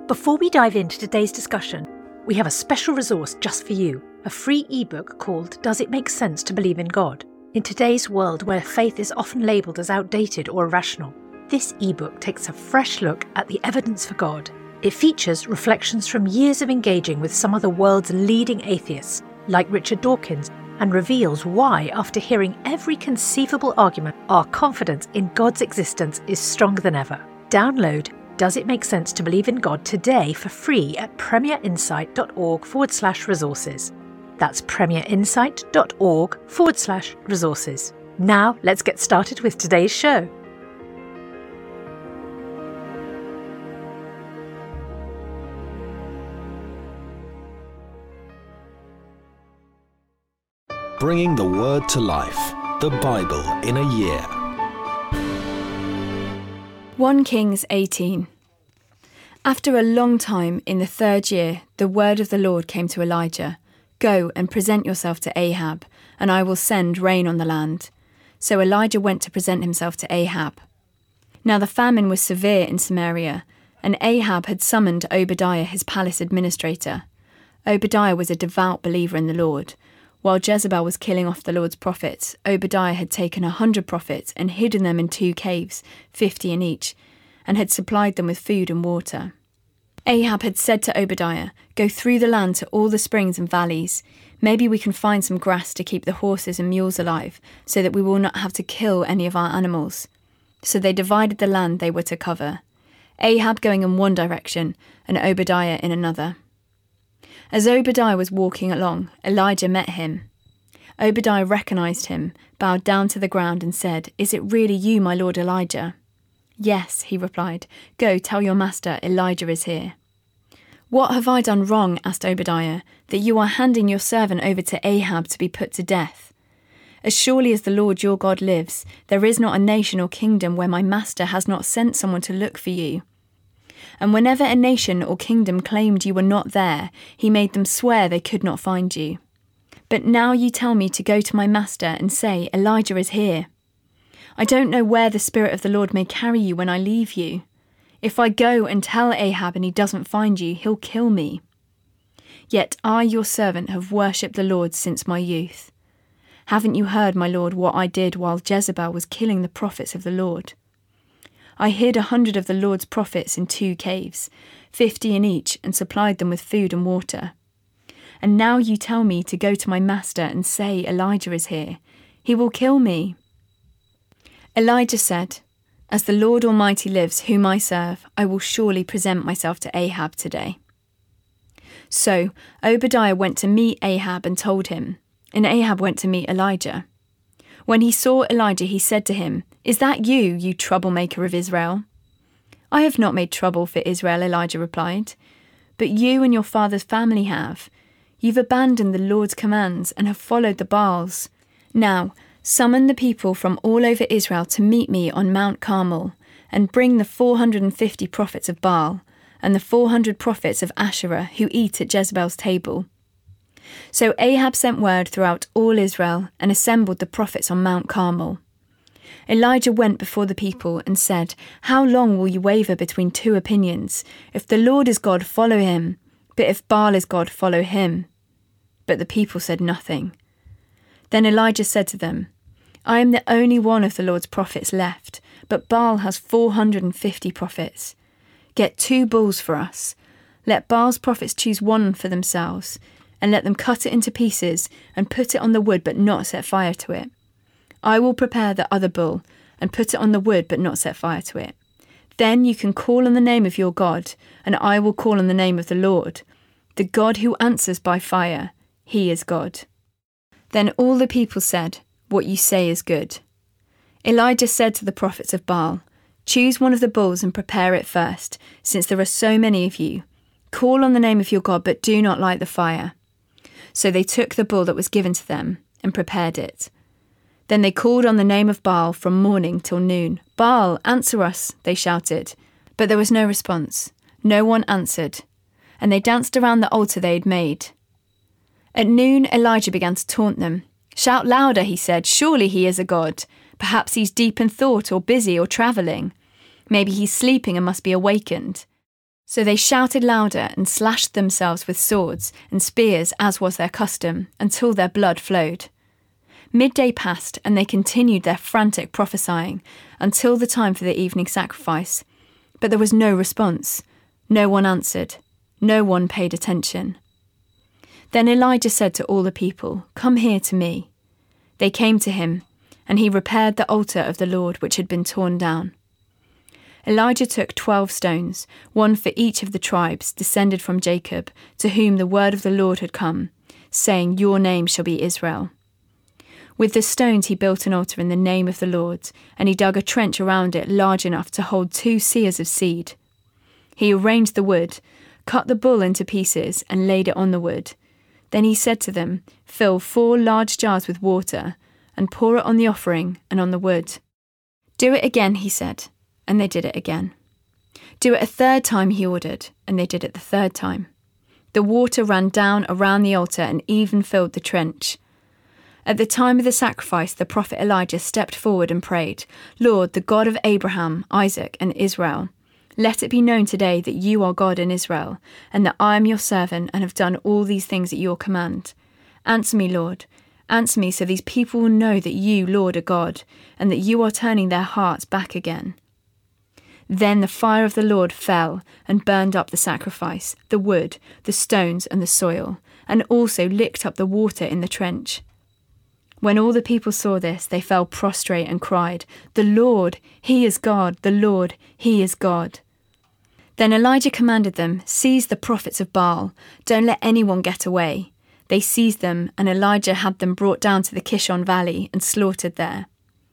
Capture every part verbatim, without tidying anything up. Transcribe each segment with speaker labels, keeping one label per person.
Speaker 1: Before we dive into today's discussion, we have a special resource just for you, a free ebook called Does It Make Sense to Believe in God? In today's world where faith is often labelled as outdated or irrational, this ebook takes a fresh look at the evidence for God. It features reflections from years of engaging with some of the world's leading atheists, like Richard Dawkins, and reveals why, after hearing every conceivable argument, our confidence in God's existence is stronger than ever. Download Does It Make Sense to Believe in God today for free at premierinsight.org forward slash resources. That's premierinsight.org forward slash resources. Now let's get started with today's show.
Speaker 2: Bringing the Word to life, the Bible in a year.
Speaker 3: First Kings eighteen. After a long time, in the third year, the word of the Lord came to Elijah. Go and present yourself to Ahab, and I will send rain on the land. So Elijah went to present himself to Ahab. Now the famine was severe in Samaria, and Ahab had summoned Obadiah, his palace administrator. Obadiah was a devout believer in the Lord. While Jezebel was killing off the Lord's prophets, Obadiah had taken a hundred prophets and hidden them in two caves, fifty in each, and had supplied them with food and water. Ahab had said to Obadiah, Go through the land to all the springs and valleys. Maybe we can find some grass to keep the horses and mules alive, so that we will not have to kill any of our animals. So they divided the land they were to cover, Ahab going in one direction and Obadiah in another. As Obadiah was walking along, Elijah met him. Obadiah recognised him, bowed down to the ground and said, Is it really you, my lord Elijah? Yes, he replied. Go, tell your master, Elijah is here. What have I done wrong, asked Obadiah, that you are handing your servant over to Ahab to be put to death? As surely as the Lord your God lives, there is not a nation or kingdom where my master has not sent someone to look for you. And whenever a nation or kingdom claimed you were not there, he made them swear they could not find you. But now you tell me to go to my master and say, Elijah is here. I don't know where the Spirit of the Lord may carry you when I leave you. If I go and tell Ahab and he doesn't find you, he'll kill me. Yet I, your servant, have worshipped the Lord since my youth. Haven't you heard, my lord, what I did while Jezebel was killing the prophets of the Lord? I hid a hundred of the Lord's prophets in two caves, fifty in each, and supplied them with food and water. And now you tell me to go to my master and say Elijah is here. He will kill me. Elijah said, As the Lord Almighty lives, whom I serve, I will surely present myself to Ahab today. So Obadiah went to meet Ahab and told him, and Ahab went to meet Elijah. When he saw Elijah, he said to him, Is that you, you troublemaker of Israel? I have not made trouble for Israel, Elijah replied. But you and your father's family have. You've abandoned the Lord's commands and have followed the Baals. Now, summon the people from all over Israel to meet me on Mount Carmel, and bring the four hundred and fifty prophets of Baal, and the four hundred prophets of Asherah who eat at Jezebel's table. So Ahab sent word throughout all Israel and assembled the prophets on Mount Carmel. Elijah went before the people and said, How long will you waver between two opinions? If the Lord is God, follow him, but if Baal is God, follow him. But the people said nothing. Then Elijah said to them, I am the only one of the Lord's prophets left, but Baal has four hundred and fifty prophets. Get two bulls for us. Let Baal's prophets choose one for themselves, and let them cut it into pieces and put it on the wood but not set fire to it. I will prepare the other bull and put it on the wood but not set fire to it. Then you can call on the name of your God, and I will call on the name of the Lord, the God who answers by fire. He is God. Then all the people said, What you say is good. Elijah said to the prophets of Baal, Choose one of the bulls and prepare it first, since there are so many of you. Call on the name of your God, but do not light the fire. So they took the bull that was given to them and prepared it. Then they called on the name of Baal from morning till noon. Baal, answer us, they shouted. But there was no response. No one answered. And they danced around the altar they had made. At noon, Elijah began to taunt them. Shout louder, he said. Surely he is a god. Perhaps he's deep in thought or busy or travelling. Maybe he's sleeping and must be awakened. So they shouted louder and slashed themselves with swords and spears, as was their custom, until their blood flowed. Midday passed, and they continued their frantic prophesying until the time for the evening sacrifice. But there was no response. No one answered. No one paid attention. Then Elijah said to all the people, "Come here to me." They came to him, and he repaired the altar of the Lord which had been torn down. Elijah took twelve stones, one for each of the tribes descended from Jacob, to whom the word of the Lord had come, saying, "Your name shall be Israel." With the stones he built an altar in the name of the Lord, and he dug a trench around it large enough to hold two seahs of seed. He arranged the wood, cut the bull into pieces, and laid it on the wood. Then he said to them, "Fill four large jars with water, and pour it on the offering and on the wood." "Do it again," he said, and they did it again. "Do it a third time," he ordered, and they did it the third time. The water ran down around the altar and even filled the trench. At the time of the sacrifice, the prophet Elijah stepped forward and prayed, "Lord, the God of Abraham, Isaac, and Israel, let it be known today that you are God in Israel, and that I am your servant and have done all these things at your command. Answer me, Lord. Answer me so these people will know that you, Lord, are God, and that you are turning their hearts back again." Then the fire of the Lord fell and burned up the sacrifice, the wood, the stones, and the soil, and also licked up the water in the trench. When all the people saw this, they fell prostrate and cried, "The Lord, He is God, the Lord, He is God." Then Elijah commanded them, "Seize the prophets of Baal, don't let anyone get away." They seized them, and Elijah had them brought down to the Kishon Valley and slaughtered there.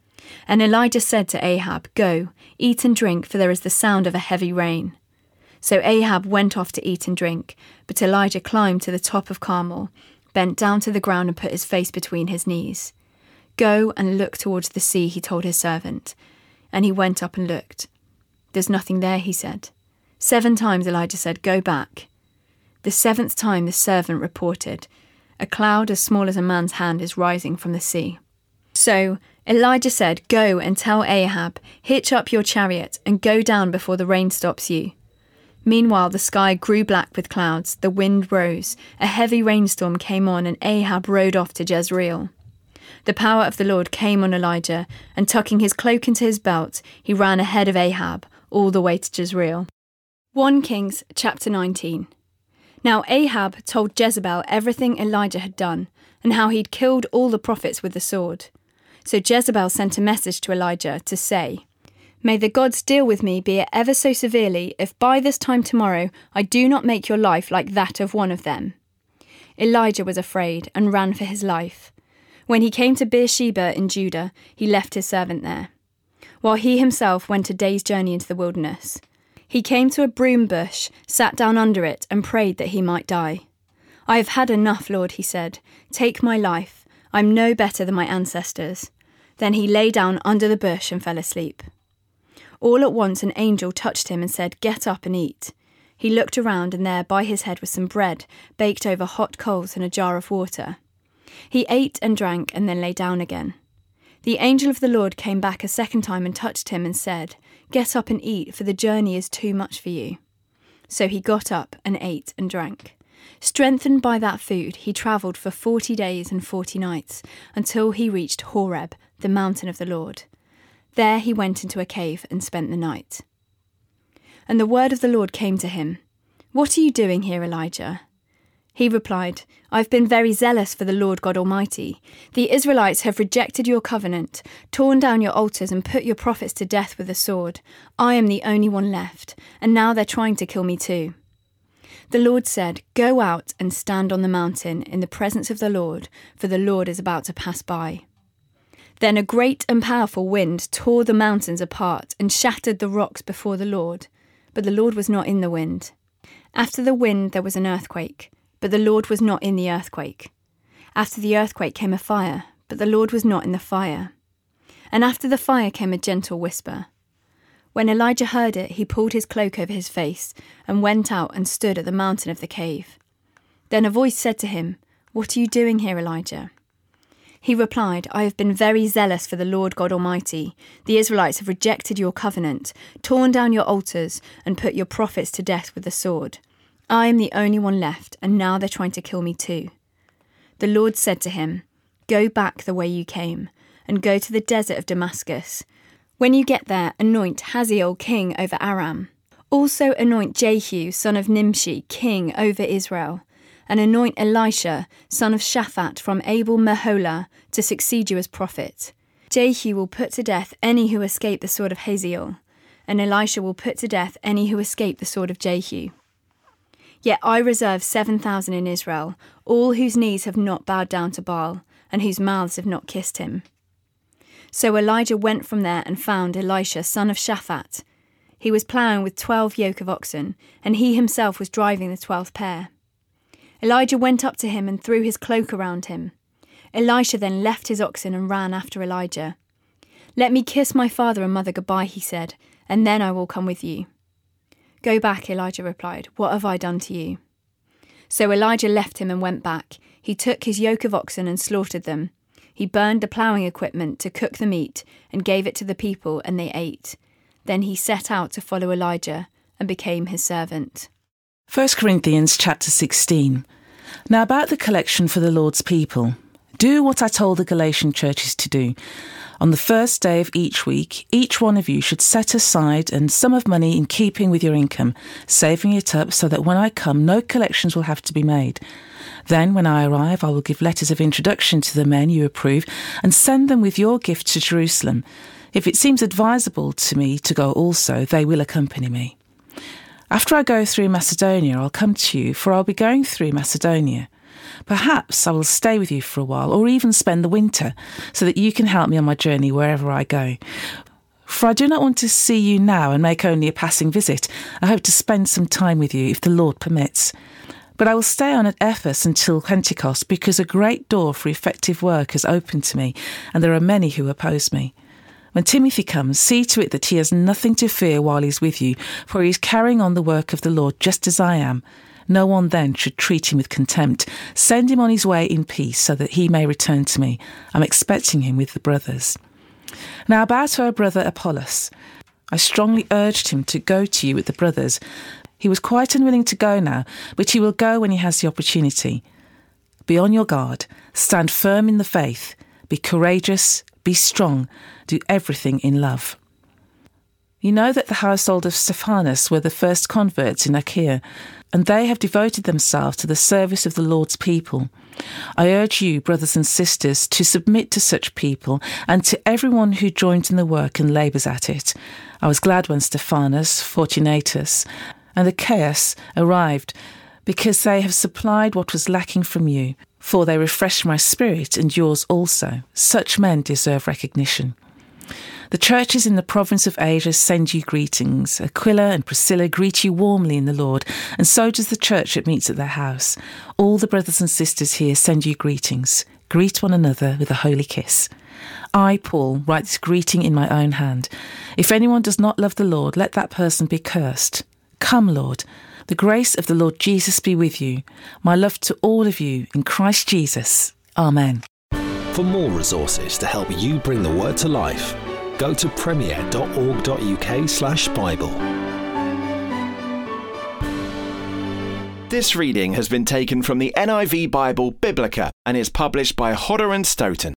Speaker 3: And Elijah said to Ahab, "Go, eat and drink, for there is the sound of a heavy rain." So Ahab went off to eat and drink, but Elijah climbed to the top of Carmel, bent down to the ground and put his face between his knees. "Go and look towards the sea," he told his servant. And he went up and looked. "There's nothing there," he said. Seven times Elijah said, "Go back." The seventh time the servant reported, "A cloud as small as a man's hand is rising from the sea." So Elijah said, "Go and tell Ahab, hitch up your chariot and go down before the rain stops you." Meanwhile the sky grew black with clouds, the wind rose, a heavy rainstorm came on, and Ahab rode off to Jezreel. The power of the Lord came on Elijah, and tucking his cloak into his belt, he ran ahead of Ahab all the way to Jezreel. First Kings chapter nineteen. Now Ahab told Jezebel everything Elijah had done, and how he'd killed all the prophets with the sword. So Jezebel sent a message to Elijah to say, "May the gods deal with me, be it ever so severely, if by this time tomorrow I do not make your life like that of one of them." Elijah was afraid and ran for his life. When he came to Beersheba in Judah, he left his servant there, while he himself went a day's journey into the wilderness. He came to a broom bush, sat down under it, and prayed that he might die. "I have had enough, Lord," he said. "Take my life. I'm no better than my ancestors." Then he lay down under the bush and fell asleep. All at once an angel touched him and said, "Get up and eat." He looked around, and there by his head was some bread baked over hot coals and a jar of water. He ate and drank and then lay down again. The angel of the Lord came back a second time and touched him and said, "Get up and eat, for the journey is too much for you." So he got up and ate and drank. Strengthened by that food, he travelled for forty days and forty nights, until he reached Horeb, the mountain of the Lord. There he went into a cave and spent the night. And the word of the Lord came to him, "What are you doing here, Elijah?" He replied, "I've been very zealous for the Lord God Almighty. The Israelites have rejected your covenant, torn down your altars, and put your prophets to death with the sword. I am the only one left, and now they're trying to kill me too." The Lord said, "Go out and stand on the mountain in the presence of the Lord, for the Lord is about to pass by." Then a great and powerful wind tore the mountains apart and shattered the rocks before the Lord, but the Lord was not in the wind. After the wind there was an earthquake, but the Lord was not in the earthquake. After the earthquake came a fire, but the Lord was not in the fire. And after the fire came a gentle whisper. When Elijah heard it, he pulled his cloak over his face and went out and stood at the mountain of the cave. Then a voice said to him, "What are you doing here, Elijah?" He replied, I have been very zealous for the Lord God Almighty. The Israelites have rejected your covenant, torn down your altars, and put your prophets to death with the sword. I am the only one left, and now they're trying to kill me too. The Lord said to him, Go back the way you came, and go to the desert of Damascus. When you get there, anoint Hazael king over Aram. Also anoint Jehu, son of Nimshi, king over Israel. And anoint Elisha, son of Shaphat, from Abel-Meholah, to succeed you as prophet. Jehu will put to death any who escape the sword of Hazael, and Elisha will put to death any who escape the sword of Jehu. Yet I reserve seven thousand in Israel, all whose knees have not bowed down to Baal, and whose mouths have not kissed him. So Elijah went from there and found Elisha, son of Shaphat. He was ploughing with twelve yoke of oxen, and he himself was driving the twelfth pair. Elijah went up to him and threw his cloak around him. Elisha then left his oxen and ran after Elijah. Let me kiss my father and mother goodbye, he said, and then I will come with you. Go back, Elijah replied. What have I done to you? So Elijah left him and went back. He took his yoke of oxen and slaughtered them. He burned the ploughing equipment to cook the meat and gave it to the people, and they ate. Then he set out to follow Elijah and became his servant.
Speaker 4: First Corinthians chapter sixteen. Now about the collection for the Lord's people. Do what I told the Galatian churches to do. On the first day of each week, each one of you should set aside a sum of money in keeping with your income, saving it up so that when I come, no collections will have to be made. Then, when I arrive, I will give letters of introduction to the men you approve and send them with your gift to Jerusalem. If it seems advisable to me to go also, they will accompany me. After I go through Macedonia, I'll come to you, for I'll be going through Macedonia. Perhaps I will stay with you for a while, or even spend the winter, so that you can help me on my journey wherever I go. For I do not want to see you now and make only a passing visit. I hope to spend some time with you, if the Lord permits. But I will stay on at Ephesus until Pentecost, because a great door for effective work has opened to me, and there are many who oppose me. When Timothy comes, see to it that he has nothing to fear while he's with you, for he is carrying on the work of the Lord just as I am. No one then should treat him with contempt. Send him on his way in peace, so that he may return to me. I'm expecting him with the brothers. Now about our brother Apollos. I strongly urged him to go to you with the brothers. He was quite unwilling to go now, but he will go when he has the opportunity. Be on your guard. Stand firm in the faith. Be courageous. Be strong. Do everything in love. You know that the household of Stephanas were the first converts in Achaia, and they have devoted themselves to the service of the Lord's people. I urge you, brothers and sisters, to submit to such people and to everyone who joins in the work and labours at it. I was glad when Stephanas, Fortunatus, and Achaeus arrived, because they have supplied what was lacking from you, for they refreshed my spirit and yours also. Such men deserve recognition. The churches in the province of Asia send you greetings. Aquila and Priscilla greet you warmly in the Lord, and so does the church that meets at their house. All the brothers and sisters here send you greetings. Greet one another with a holy kiss. I, Paul, write this greeting in my own hand. If anyone does not love the Lord, let that person be cursed. Come, Lord. The grace of the Lord Jesus be with you. My love to all of you in Christ Jesus. Amen.
Speaker 2: For more resources to help you bring the word to life, go to premier.org.uk slash Bible.
Speaker 5: This reading has been taken from the N I V Bible Biblica and is published by Hodder and Stoughton.